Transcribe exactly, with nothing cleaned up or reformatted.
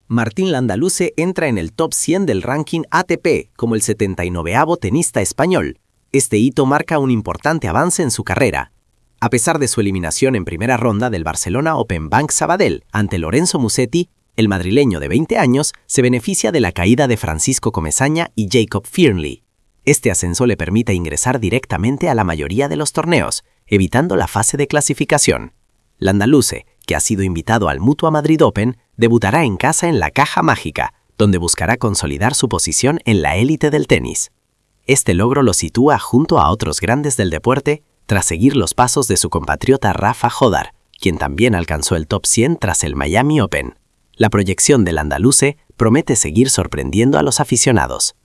Martín Landaluce entra en el top cien del ranking A T P como el setenta y noveavo tenista español. Este hito marca un importante avance en su carrera. A pesar de su eliminación en primera ronda del Barcelona Open Bank Sabadell ante Lorenzo Musetti, el madrileño de veinte años se beneficia de la caída de Francisco Comesaña y Jacob Fearnley. Este ascenso le permite ingresar directamente a la mayoría de los torneos, evitando la fase de clasificación. Landaluce, que ha sido invitado al Mutua Madrid Open, debutará en casa en la Caja Mágica, donde buscará consolidar su posición en la élite del tenis. Este logro lo sitúa junto a otros grandes del deporte tras seguir los pasos de su compatriota Rafa Jodar, quien también alcanzó el top cien tras el Miami Open. La proyección del Landaluce promete seguir sorprendiendo a los aficionados.